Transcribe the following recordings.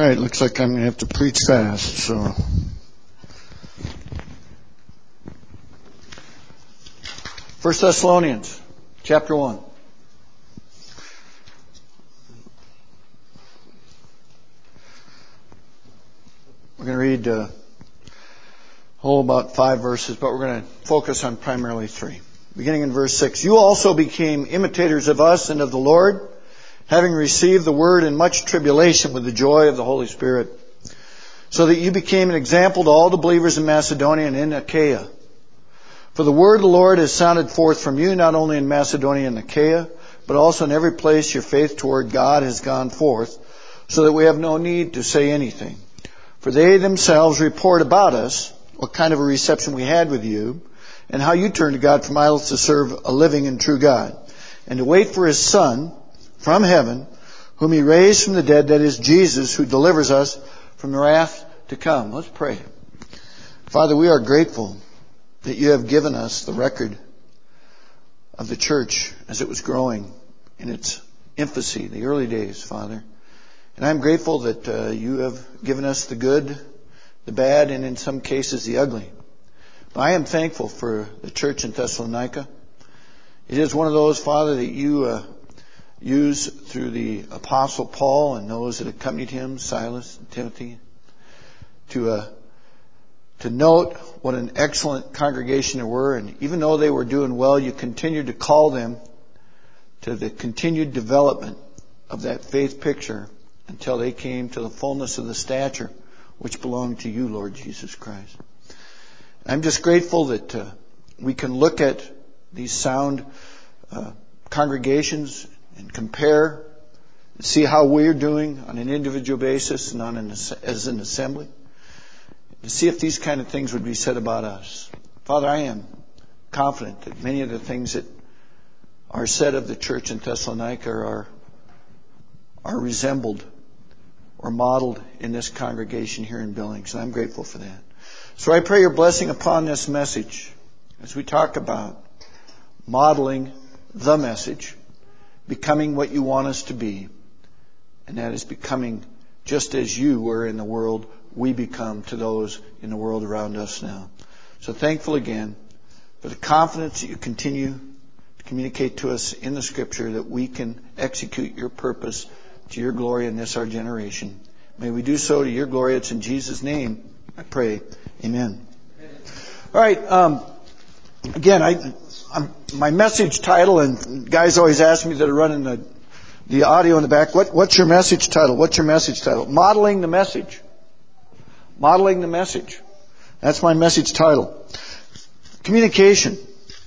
right, looks like I'm going to have to preach fast, so. First Thessalonians, chapter 1. We're going to read about 5 verses, but we're going to focus on primarily 3. Beginning in verse 6. You also became imitators of us and of the Lord, having received the word in much tribulation with the joy of the Holy Spirit, so that you became an example to all the believers in Macedonia and in Achaia. For the word of the Lord has sounded forth from you, not only in Macedonia and Achaia, but also in every place your faith toward God has gone forth, so that we have no need to say anything. For they themselves report about us what kind of a reception we had with you, and how you turned to God from idols to serve a living and true God, and to wait for His Son from heaven, whom He raised from the dead, that is Jesus, who delivers us from the wrath to come. Let's pray. Father, we are grateful that you have given us the record of the church as it was growing in its infancy, the early days, Father. And I'm grateful that you have given us the good, the bad, and in some cases the ugly. But I am thankful for the church in Thessalonica. It is one of those, Father, that you use through the Apostle Paul and those that accompanied him, Silas and Timothy, to note what an excellent congregation they were. And even though they were doing well, you continued to call them to the continued development of that faith picture until they came to the fullness of the stature which belonged to you, Lord Jesus Christ. I'm just grateful that we can look at these sound congregations and compare and see how we're doing on an individual basis and as an assembly, to see if these kind of things would be said about us. Father, I am confident that many of the things that are said of the church in Thessalonica are resembled or modeled in this congregation here in Billings. And I'm grateful for that. So I pray your blessing upon this message as we talk about modeling the message, becoming what you want us to be, and that is becoming just as you were in the world, we become to those in the world around us now. So thankful again for the confidence that you continue to communicate to us in the Scripture that we can execute your purpose to your glory in this our generation. May we do so to your glory. It's in Jesus' name I pray. Amen. All right. Again, my message title, and guys always ask me that are running the audio in the back, what's your message title? What's your message title? Modeling the message. Modeling the message. That's my message title. Communication.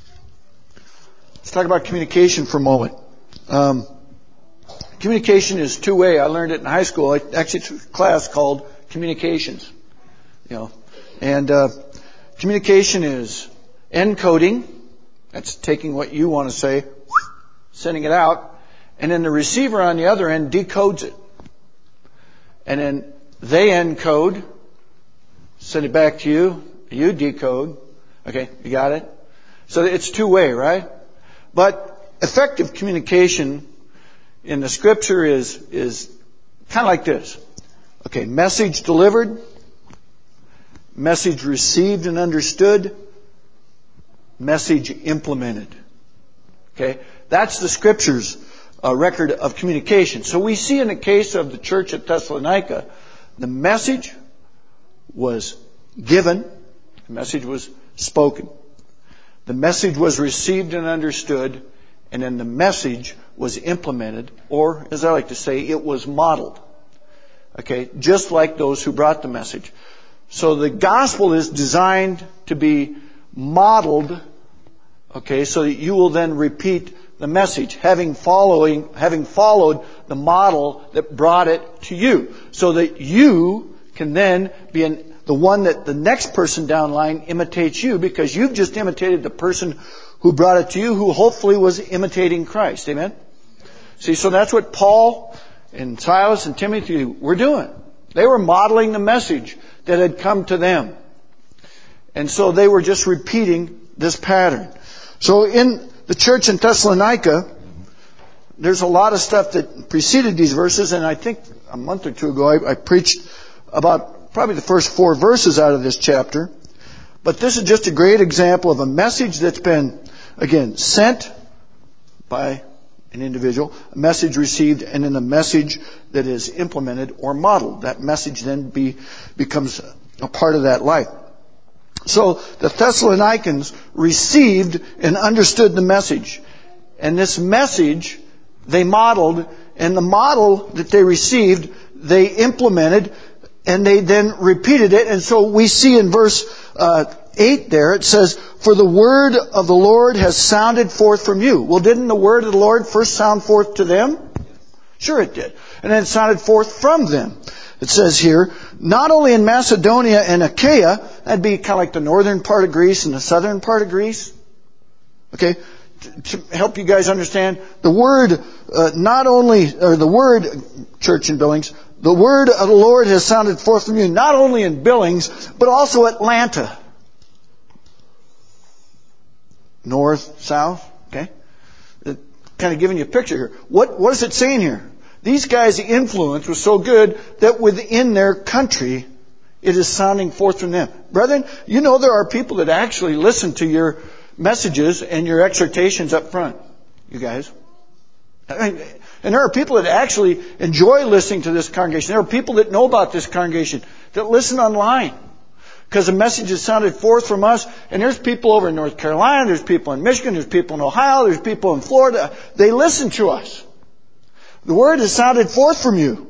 Let's talk about communication for a moment. Communication is two-way. I learned it in high school. I actually took a class called Communications. And communication is encoding. That's taking what you want to say, sending it out, and then the receiver on the other end decodes it. And then they encode, send it back to you, you decode. Okay, you got it? So it's two-way, right? But effective communication in the Scripture is kind of like this. Okay, message delivered, message received and understood, message implemented. Okay, that's the Scripture's record of communication. So we see in the case of the church at Thessalonica, the message was given, the message was spoken, the message was received and understood, and then the message was implemented, or as I like to say, it was modeled. Okay, just like those who brought the message. So the gospel is designed to be modeled, okay, so that you will then repeat the message, having followed the model that brought it to you, so that you can then be the one that the next person down the line imitates you, because you've just imitated the person who brought it to you, who hopefully was imitating Christ. Amen? See, so that's what Paul and Silas and Timothy were doing. They were modeling the message that had come to them. And so they were just repeating this pattern. So in the church in Thessalonica, there's a lot of stuff that preceded these verses, and I think a month or two ago, I preached about probably the first 4 verses out of this chapter. But this is just a great example of a message that's been, again, sent by an individual, a message received, and then a message that is implemented or modeled. That message then becomes a part of that life. So the Thessalonians received and understood the message. And this message they modeled, and the model that they received, they implemented, and they then repeated it. And so we see in verse 8 there, it says, "For the word of the Lord has sounded forth from you." Well, didn't the word of the Lord first sound forth to them? Sure it did. And then it sounded forth from them. It says here, not only in Macedonia and Achaia, that'd be kind of like the northern part of Greece and the southern part of Greece. Okay? To help you guys understand, the word, church in Billings, the word of the Lord has sounded forth from you, not only in Billings, but also Atlanta. North, south, okay? Kind of giving you a picture here. What is it saying here? These guys' influence was so good that within their country, it is sounding forth from them. Brethren, you know there are people that actually listen to your messages and your exhortations up front. You guys. And there are people that actually enjoy listening to this congregation. There are people that know about this congregation that listen online because the message has sounded forth from us. And there's people over in North Carolina, there's people in Michigan, there's people in Ohio, there's people in Florida. They listen to us. The word has sounded forth from you.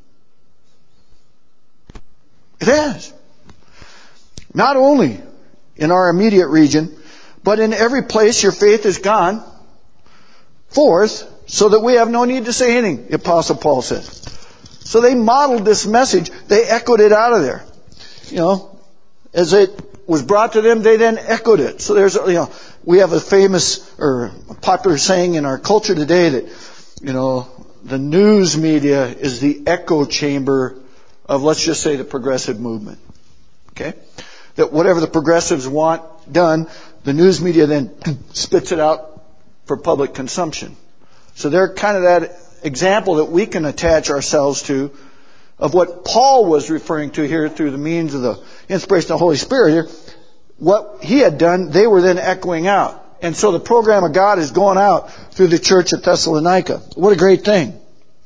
It has. Not only in our immediate region, but in every place your faith has gone forth, so that we have no need to say anything, the Apostle Paul says. So they modeled this message. They echoed it out of there. You know, as it was brought to them, they then echoed it. So there's, we have a famous or a popular saying in our culture today that, the news media is the echo chamber of, let's just say, the progressive movement. Okay? That whatever the progressives want done, the news media then spits it out for public consumption. So they're kind of that example that we can attach ourselves to of what Paul was referring to here through the means of the inspiration of the Holy Spirit here. What he had done, they were then echoing out. And so the program of God is going out through the church at Thessalonica. What a great thing.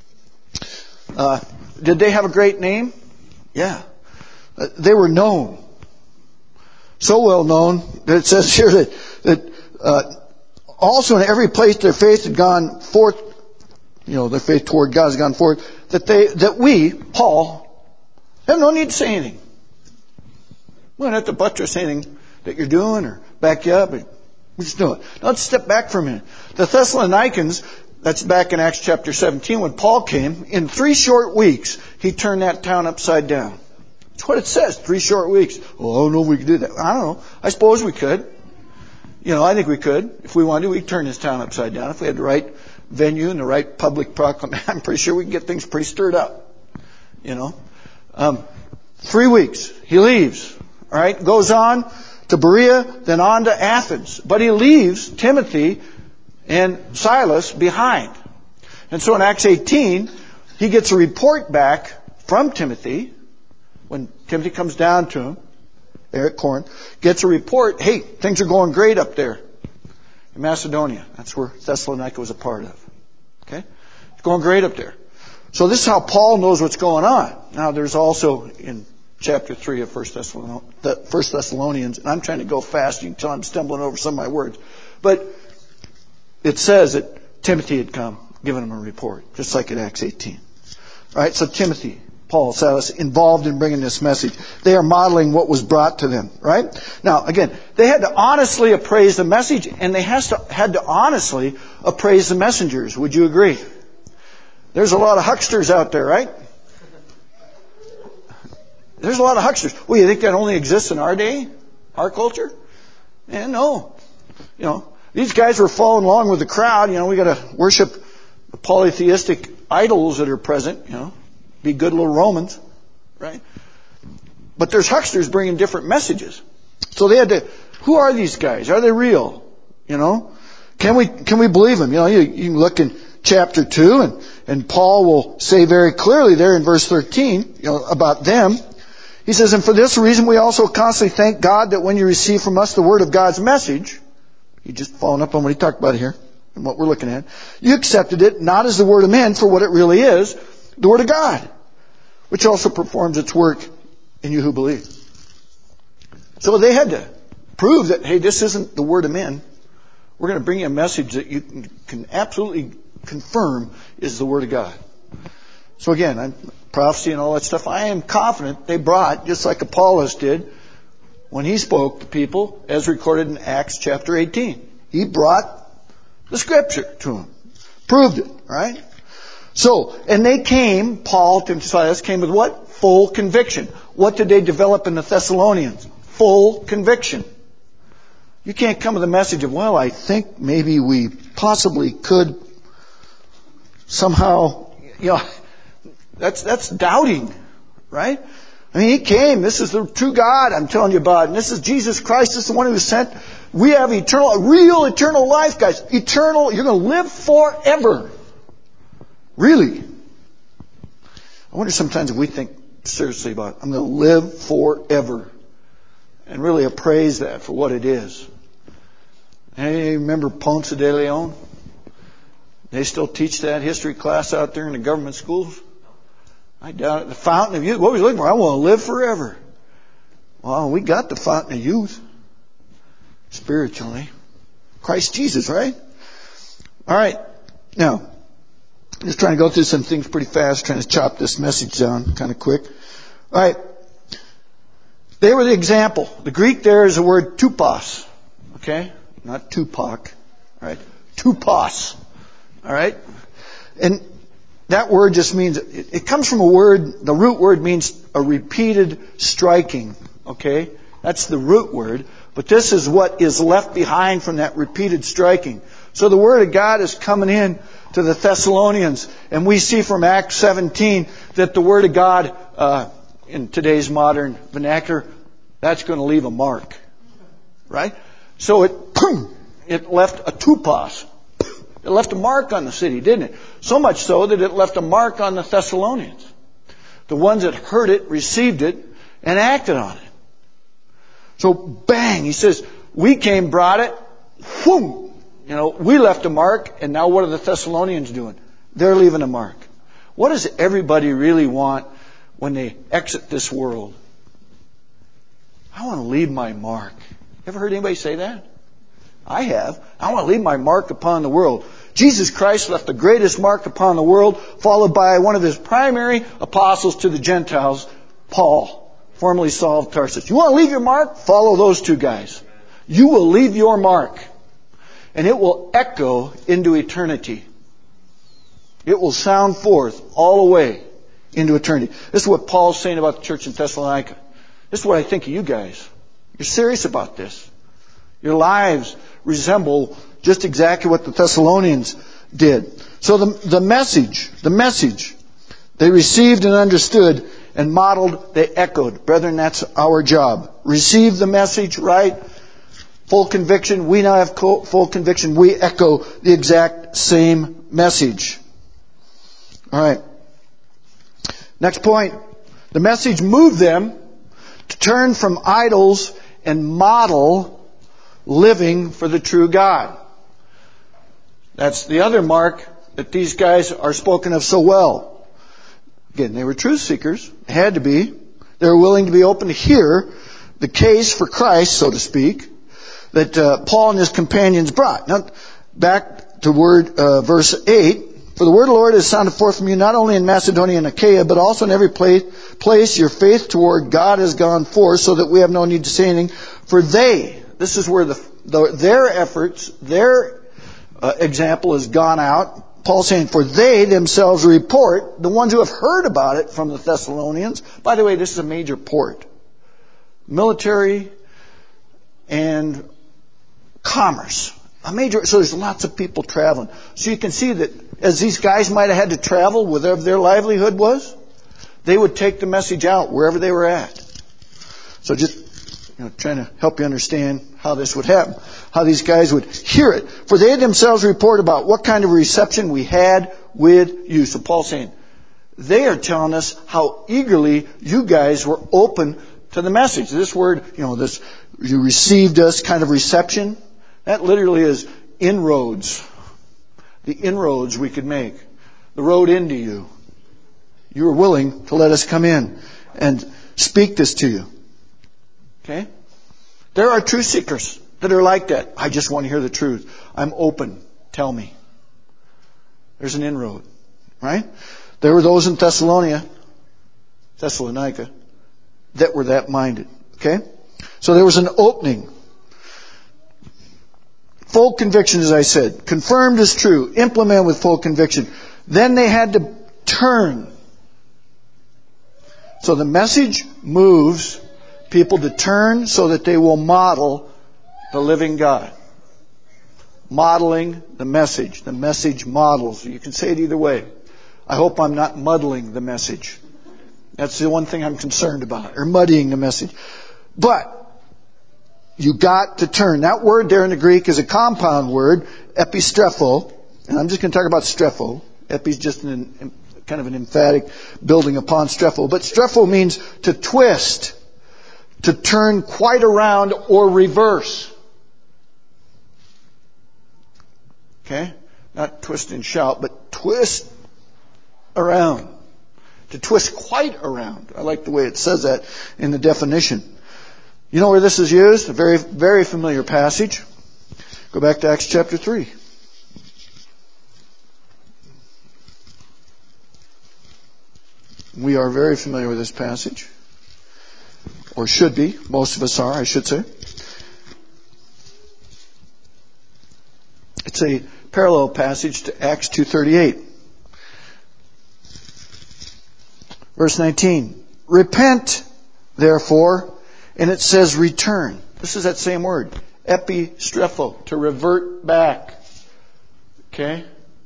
Did they have a great name? Yeah. They were known. So well known that it says here that also in every place their faith had gone forth, their faith toward God has gone forth, that we, Paul, have no need to say anything. We don't have to buttress anything that you're doing or back you up. We just do it. Now let's step back for a minute. The Thessalonians, that's back in Acts chapter 17, when Paul came, in 3 short weeks, he turned that town upside down. That's what it says, 3 short weeks. Well, I don't know if we could do that. I don't know. I suppose we could. I think we could. If we wanted to, we could turn this town upside down. If we had the right venue and the right public proclamation, I'm pretty sure we could get things pretty stirred up. 3 weeks. He leaves. All right. Goes on to Berea, then on to Athens. But he leaves Timothy and Silas behind. And so in Acts 18, he gets a report back from Timothy. When Timothy comes down to him, there at Corinth, gets a report, hey, things are going great up there in Macedonia. That's where Thessalonica was a part of. Okay? It's going great up there. So this is how Paul knows what's going on. Now there's also in chapter 3 of 1 Thessalonians, and I'm trying to go fast until I'm stumbling over some of my words. But it says that Timothy had come, given him a report, just like in Acts 18. All right, so Timothy, Paul, Silas, involved in bringing this message. They are modeling what was brought to them, right? Now, again, they had to honestly appraise the message, and they had to honestly appraise the messengers. Would you agree? There's a lot of hucksters out there, right? There's a lot of hucksters. Well, you think that only exists in our day? Our culture? No. These guys were following along with the crowd. We got to worship the polytheistic idols that are present, be good little Romans, right? But there's hucksters bringing different messages. So they had to, who are these guys? Are they real? Can we believe them? You can look in chapter 2, and Paul will say very clearly there in verse 13, about them. He says, and for this reason we also constantly thank God that when you receive from us the word of God's message, he just following up on what he talked about here and what we're looking at, you accepted it not as the word of men for what it really is, the word of God, which also performs its work in you who believe. So they had to prove that, hey, this isn't the word of men. We're going to bring you a message that you can absolutely confirm is the word of God. So again, prophecy and all that stuff, I am confident they brought, just like Apollos did when he spoke to people, as recorded in Acts chapter 18. He brought the scripture to them. Proved it, right? So, and they came, Paul, Timothy, Silas, came with what? Full conviction. What did they develop in the Thessalonians? Full conviction. You can't come with a message of, well, I think maybe we possibly could somehow, that's doubting, right? I mean, he came. This is the true God I'm telling you about. And this is Jesus Christ. This is the one who was sent. We have real eternal life, guys. Eternal. You're going to live forever. Really. I wonder sometimes if we think seriously about it. I'm going to live forever. And really appraise that for what it is. Hey, remember Ponce de Leon? They still teach that history class out there in the government schools. I doubt it. The fountain of youth. What were you looking for? I want to live forever. Well, we got the fountain of youth. Spiritually. Christ Jesus, right? All right. Now, I'm just trying to go through some things pretty fast, trying to chop this message down kind of quick. All right. They were the example. The Greek there is the word tupos. Okay? Not Tupac. All right? Tupos. All right? And that word just means, it comes from a word, the root word means a repeated striking. Okay? That's the root word. But this is what is left behind from that repeated striking. So the Word of God is coming in to the Thessalonians. And we see from Acts 17 that the Word of God, in today's modern vernacular, that's going to leave a mark. Right? So it left a tupos. It left a mark on the city, didn't it? So much so that it left a mark on the Thessalonians. The ones that heard it, received it, and acted on it. So bang, he says, we came, brought it, whoom. We left a mark, and now what are the Thessalonians doing? They're leaving a mark. What does everybody really want when they exit this world? I want to leave my mark. Ever heard anybody say that? I have. I want to leave my mark upon the world. Jesus Christ left the greatest mark upon the world, followed by one of his primary apostles to the Gentiles, Paul, formerly Saul of Tarsus. You want to leave your mark? Follow those two guys. You will leave your mark, and it will echo into eternity. It will sound forth all the way into eternity. This is what Paul's saying about the church in Thessalonica. This is what I think of you guys. You're serious about this. Your lives resemble just exactly what the Thessalonians did. So the message, they received and understood and modeled, they echoed. Brethren, that's our job. Receive the message, right? Full conviction. We now have full conviction. We echo the exact same message. All right. Next point. The message moved them to turn from idols and model living for the true God. That's the other mark that these guys are spoken of so well. Again, they were truth seekers. They had to be. They were willing to be open to hear the case for Christ, so to speak, that Paul and his companions brought. Now, back to verse 8. For the word of the Lord has sounded forth from you not only in Macedonia and Achaia, but also in every place your faith toward God has gone forth, so that we have no need to say anything. For this is where their efforts, their example has gone out. Paul's saying, for they themselves report, the ones who have heard about it from the Thessalonians. By the way, this is a major port. Military and commerce. So there's lots of people traveling. So you can see that as these guys might have had to travel, whatever their livelihood was, they would take the message out wherever they were at. So just trying to help you understand how this would happen, how these guys would hear it. For they themselves report about what kind of reception we had with you. So Paul's saying, they are telling us how eagerly you guys were open to the message. This word, this, you received us kind of reception, that literally is inroads. The inroads we could make. The road into you. You were willing to let us come in and speak this to you. Okay? There are truth seekers that are like that. I just want to hear the truth. I'm open. Tell me. There's an inroad. Right? There were those in Thessalonica, that were that minded. Okay? So there was an opening. Full conviction, as I said. Confirmed as true. Implement with full conviction. Then they had to turn. So the message moves people to turn so that they will model the living God. Modeling the message. The message models. You can say it either way. I hope I'm not muddling the message. That's the one thing I'm concerned about. Or muddying the message. But you got to turn. That word there in the Greek is a compound word, epistrepho. And I'm just going to talk about strepho. Epi is just kind of an emphatic building upon strepho. But strepho means to twist, to turn quite around or reverse. Okay? Not twist and shout, but twist around. To twist quite around. I like the way it says that in the definition. You know where this is used? A very, very familiar passage. Go back to Acts chapter 3. We are very familiar with this passage. Or should be. Most of us are, I should say. It's a parallel passage to Acts 2:38. Verse 19. Repent, therefore, and it says return. This is that same word. Epistrepho, to revert back. Okay?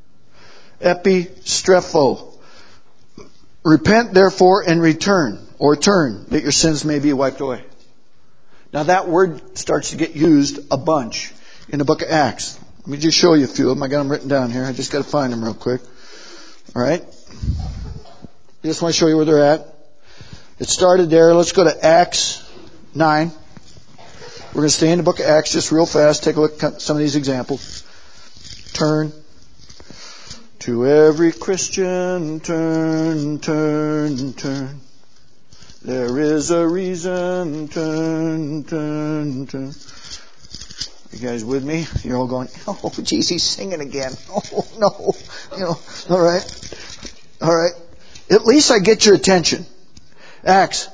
Epistrepho. Repent, therefore, and return, or turn, that your sins may be wiped away. Now that word starts to get used a bunch in the book of Acts. Let me just show you a few of them. I got them written down here. I just got to find them real quick. All right? I just want to show you where they're at. It started there. Let's go to Acts 9. We're going to stay in the book of Acts just real fast. Take a look at some of these examples. Turn. To every Christian, turn, turn, turn. There is a reason, turn, turn, turn. You guys with me? You're all going, oh, geez, he's singing again. Oh, no. All right. At least I get your attention. Acts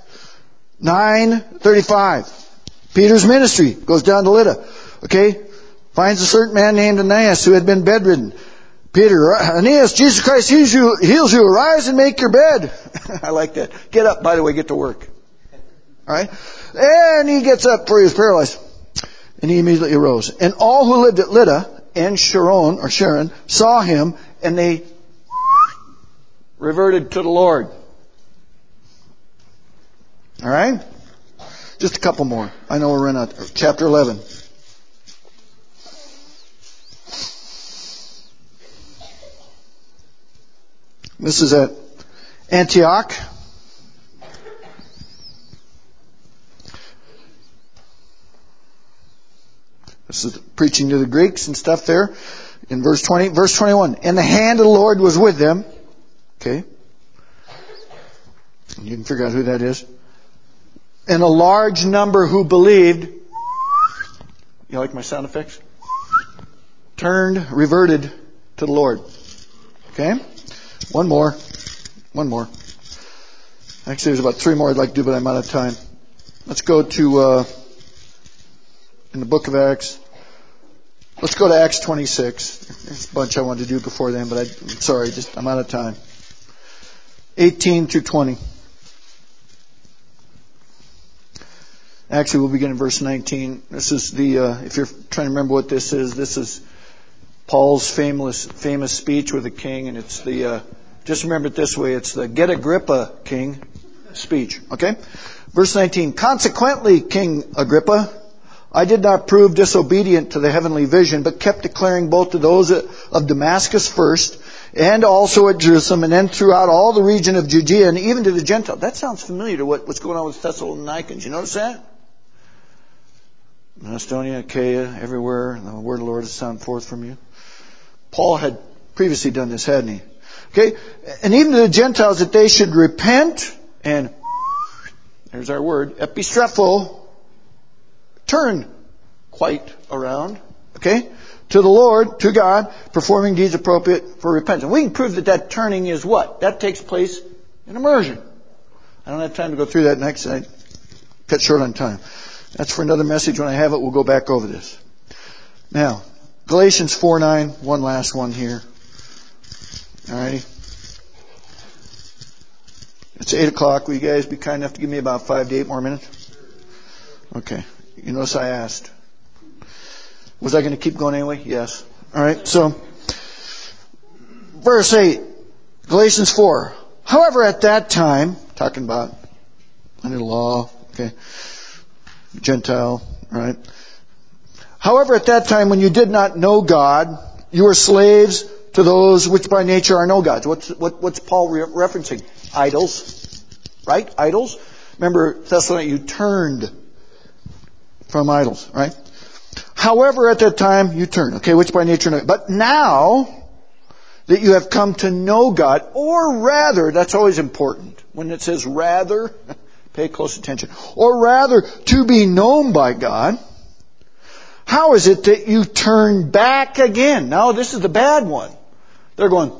9:35. Peter's ministry goes down to Lydda. Okay? Finds a certain man named Aeneas who had been bedridden. Peter, Aeneas, Jesus Christ heals you. Arise and make your bed. I like that. Get up, by the way, get to work. Alright? And he gets up for he was paralyzed. And he immediately arose. And all who lived at Lydda and Sharon saw him and they reverted to the Lord. Alright? Just a couple more. I know we're in chapter 11. This is at Antioch. This is preaching to the Greeks and stuff there. In verse 20, verse 21. And the hand of the Lord was with them. Okay. You can figure out who that is. And a large number who believed. You like my sound effects? Reverted to the Lord. Okay. One more. Actually, there's about 3 more I'd like to do, but I'm out of time. Let's go to, in the book of Acts. Let's go to Acts 26. There's a bunch I wanted to do before then, but I'm sorry, I'm out of time. 18 through 20. Actually, we'll begin in verse 19. This is if you're trying to remember what this is Paul's famous speech with the king, and it's just remember it this way, it's the Get Agrippa King speech. Okay? Verse 19. Consequently, King Agrippa, I did not prove disobedient to the heavenly vision, but kept declaring both to those of Damascus first, and also at Jerusalem, and then throughout all the region of Judea, and even to the Gentiles. That sounds familiar to what's going on with Thessalonians. You notice that? Macedonia, Achaia, everywhere, the word of the Lord has sounded forth from you. Paul had previously done this, hadn't he? Okay? And even to the Gentiles, that they should repent and, there's our word, epistrepho, turn quite around, okay, to the Lord, to God, performing deeds appropriate for repentance. We can prove that turning is what? That takes place in immersion. I don't have time to go through that next. I cut short on time. That's for another message. When I have it, we'll go back over this. Now, Galatians 4:9, one last one here. Alrighty. It's 8 o'clock. Will you guys be kind enough to give me about 5 to 8 more minutes? Okay. You notice I asked. Was I going to keep going anyway? Yes. All right. So, verse 8, Galatians 4. However, at that time, talking about under the law, okay, Gentile, right? However, at that time, when you did not know God, you were slaves to those which by nature are no gods. What's Paul referencing? Idols, right? Idols. Remember, Thessalonians, you turned from idols, right? However, at that time you turn, okay, which by nature know. But now that you have come to know God, or rather, that's always important. When it says rather, pay close attention. Or rather, to be known by God, how is it that you turn back again? Now, this is the bad one. They're going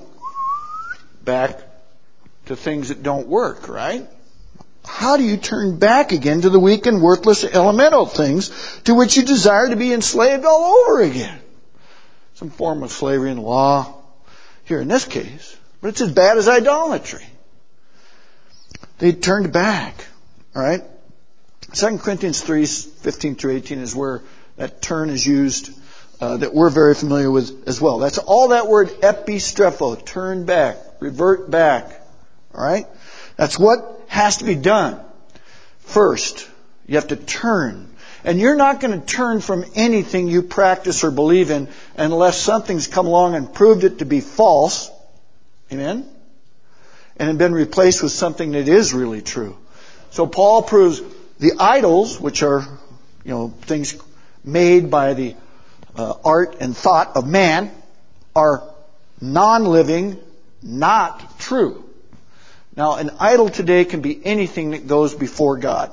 back to things that don't work, right? How do you turn back again to the weak and worthless elemental things to which you desire to be enslaved all over again? Some form of slavery in law here in this case. But it's as bad as idolatry. They turned back. All right? 2 Corinthians 3:15 through 18 is where that turn is used that we're very familiar with as well. That's all that word epistrepho, turn back, revert back. All right? That's what has to be done. First, you have to turn. And you're not going to turn from anything you practice or believe in unless something's come along and proved it to be false. Amen? And had been replaced with something that is really true. So Paul proves the idols, which are, things made by the art and thought of man, are non-living, not true. Now, an idol today can be anything that goes before God.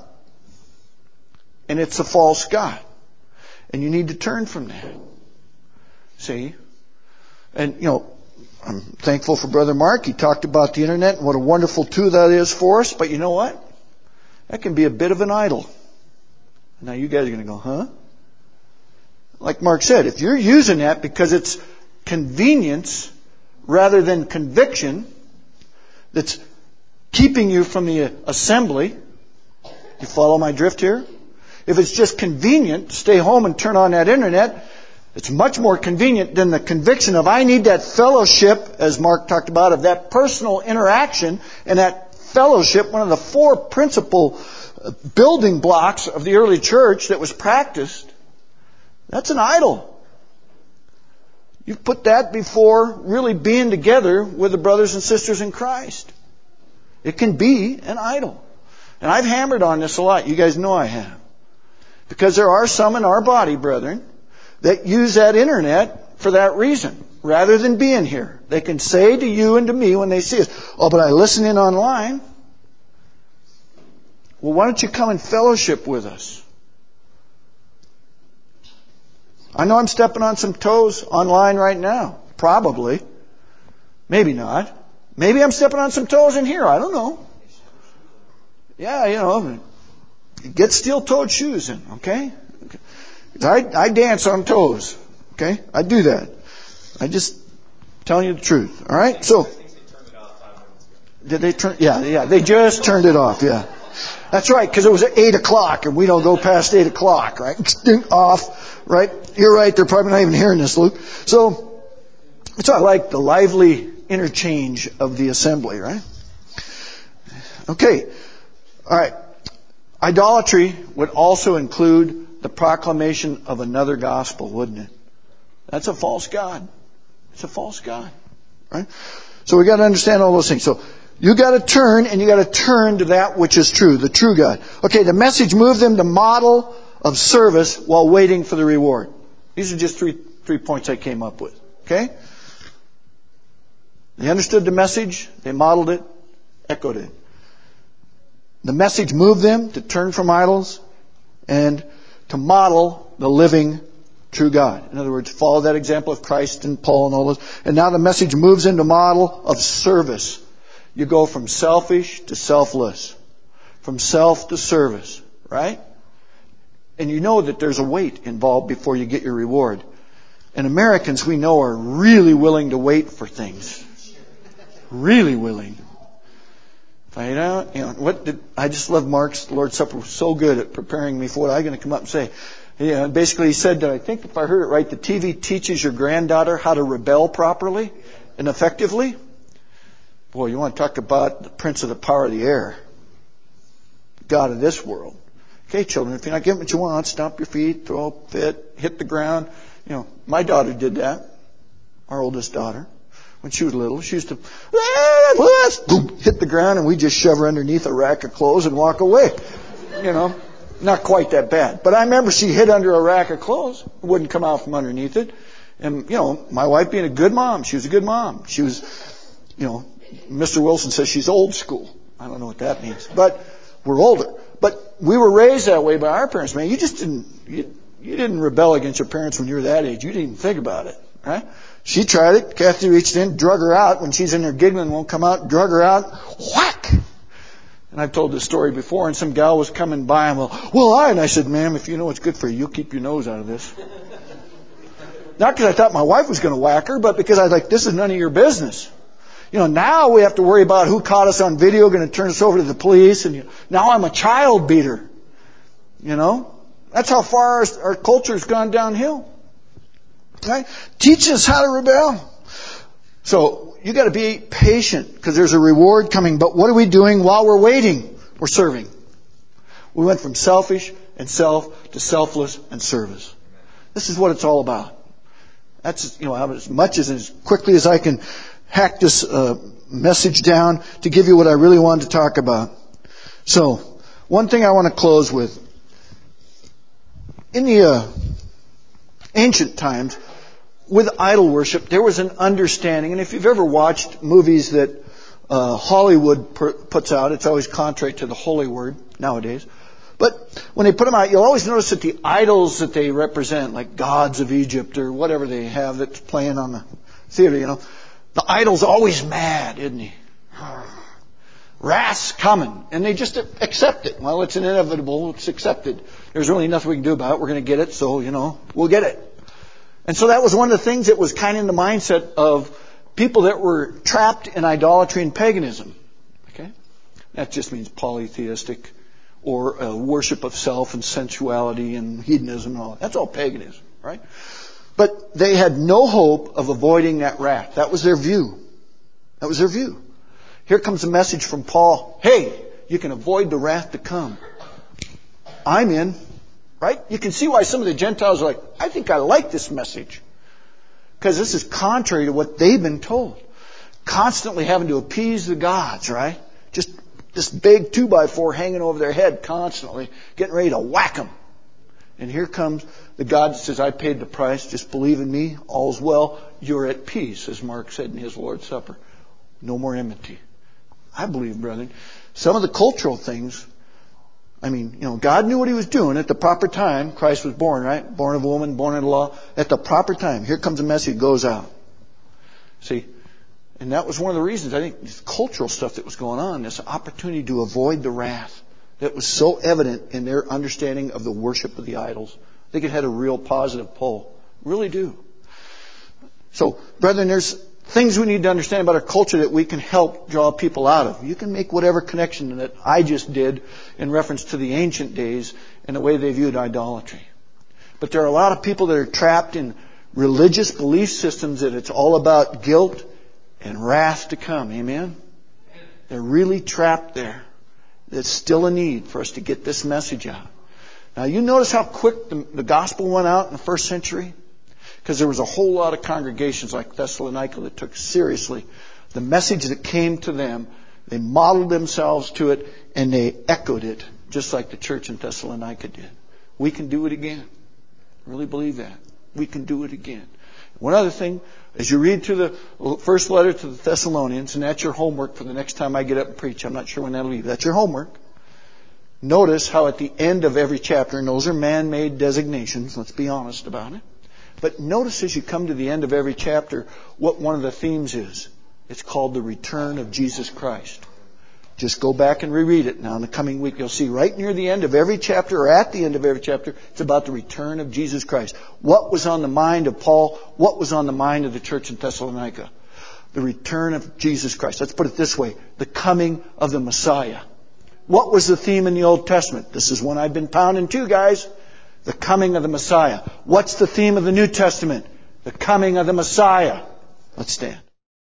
And it's a false god. And you need to turn from that. See? And, I'm thankful for Brother Mark. He talked about the internet and what a wonderful tool that is for us. But you know what? That can be a bit of an idol. Now you guys are going to go, huh? Like Mark said, if you're using that because it's convenience rather than conviction that's keeping you from the assembly, you follow my drift here? If it's just convenient to stay home and turn on that internet, it's much more convenient than the conviction of I need that fellowship, as Mark talked about, of that personal interaction. And that fellowship, one of the 4 principal building blocks of the early church that was practiced, that's an idol. You put that before really being together with the brothers and sisters in Christ. It can be an idol. And I've hammered on this a lot. You guys know I have. Because there are some in our body, brethren, that use that internet for that reason, rather than being here. They can say to you and to me when they see us, oh, but I listen in online. Well, why don't you come and fellowship with us? I know I'm stepping on some toes online right now. Probably. Maybe not. Maybe I'm stepping on some toes in here. I don't know. Yeah, get steel-toed shoes in, okay? I dance on toes, okay? I do that. I just telling you the truth, all right? So, did they turn? Yeah, they just turned it off, yeah. That's right, because it was at 8 o'clock, and we don't go past 8 o'clock, right? Off, right? You're right, they're probably not even hearing this, Luke. So I like the lively interchange of the assembly, right? Okay, all right. Idolatry would also include the proclamation of another gospel, wouldn't it? That's a false god. It's a false god. Right? So we got to understand all those things. So you got to turn, and you got to turn to that which is true, the true God. Okay, the message moved them to model of service while waiting for the reward. These are just three points I came up with. Okay? They understood the message, they modeled it, echoed it. The message moved them to turn from idols and to model the living true God. In other words, follow that example of Christ and Paul and all those. And now the message moves into model of service. You go from selfish to selfless. From self to service. Right? And you know that there's a wait involved before you get your reward. And Americans, we know, are really willing to wait for things. Really willing. I just love Mark's Lord's Supper. Was so good at preparing me for what I'm going to come up and say. Basically, he said that I think if I heard it right, the TV teaches your granddaughter how to rebel properly and effectively. Boy, you want to talk about the prince of the power of the air, God of this world. Okay, children, if you're not getting what you want, stomp your feet, throw a fit, hit the ground. My daughter did that. Our oldest daughter. When she was little, she used to hit the ground, and we just shove her underneath a rack of clothes and walk away. Not quite that bad. But I remember she hid under a rack of clothes. It wouldn't come out from underneath it. And, my wife being a good mom, she was a good mom. She was, Mr. Wilson says she's old school. I don't know what that means. But we're older. But we were raised that way by our parents, man. You just didn't, you didn't rebel against your parents when you were that age. You didn't even think about it, right? She tried it. Kathy reached in, drug her out. When she's in there giggling, won't come out, drug her out. Whack! And I've told this story before, and some gal was coming by, and and I said, ma'am, if you know what's good for you, you'll keep your nose out of this. Not because I thought my wife was going to whack her, but because I was like, this is none of your business. Now we have to worry about who caught us on video, going to turn us over to the police, and now I'm a child beater. That's how far our culture's gone downhill. Right? Teach us how to rebel. So you got to be patient because there's a reward coming. But what are we doing while we're waiting? We're serving. We went from selfish and self to selfless and service. This is what it's all about. That's as much as quickly as I can hack this message down to give you what I really wanted to talk about. So one thing I want to close with. In the ancient times, with idol worship, there was an understanding, and if you've ever watched movies that Hollywood puts out, it's always contrary to the holy word nowadays. But when they put them out, you'll always notice that the idols that they represent, like gods of Egypt or whatever they have that's playing on the theater, the idol's always mad, isn't he? Wrath's coming, and they just accept it. Well, it's inevitable, it's accepted. There's really nothing we can do about it. We're going to get it, so, we'll get it. And so that was one of the things that was kind of in the mindset of people that were trapped in idolatry and paganism. Okay? That just means polytheistic or worship of self and sensuality and hedonism and all that. That's all paganism, right? But they had no hope of avoiding that wrath. That was their view. That was their view. Here comes a message from Paul. Hey, you can avoid the wrath to come. I'm in. Right? You can see why some of the Gentiles are like, I think I like this message. Because this is contrary to what they've been told. Constantly having to appease the gods, right? Just this big 2x4 hanging over their head constantly, getting ready to whack them. And here comes the God that says, I paid the price, just believe in me, all's well, you're at peace, as Mark said in his Lord's Supper. No more enmity. I believe, brethren, some of the cultural things, God knew what he was doing at the proper time. Christ was born, right? Born of a woman, born in the law. At the proper time. Here comes a message, goes out. See? And that was one of the reasons, I think, this cultural stuff that was going on, this opportunity to avoid the wrath that was so evident in their understanding of the worship of the idols. I think it had a real positive pull. Really do. So, brethren, there's things we need to understand about our culture that we can help draw people out of. You can make whatever connection that I just did in reference to the ancient days and the way they viewed idolatry. But there are a lot of people that are trapped in religious belief systems that it's all about guilt and wrath to come. Amen? They're really trapped there. There's still a need for us to get this message out. Now you notice how quick the gospel went out in the first century? Because there was a whole lot of congregations like Thessalonica that took seriously the message that came to them. They modeled themselves to it and they echoed it just like the church in Thessalonica did. We can do it again. I really believe that. We can do it again. One other thing, as you read through the first letter to the Thessalonians, and that's your homework for the next time I get up and preach. I'm not sure when that'll be. That's your homework. Notice how at the end of every chapter, and those are man-made designations, let's be honest about it. But notice as you come to the end of every chapter, what one of the themes is. It's called the return of Jesus Christ. Just go back and reread it now in the coming week. You'll see right near the end of every chapter, or at the end of every chapter, it's about the return of Jesus Christ. What was on the mind of Paul? What was on the mind of the church in Thessalonica? The return of Jesus Christ. Let's put it this way. The coming of the Messiah. What was the theme in the Old Testament? This is one I've been pounding too, guys. The coming of the Messiah. What's the theme of the New Testament? The coming of the Messiah. Let's stand.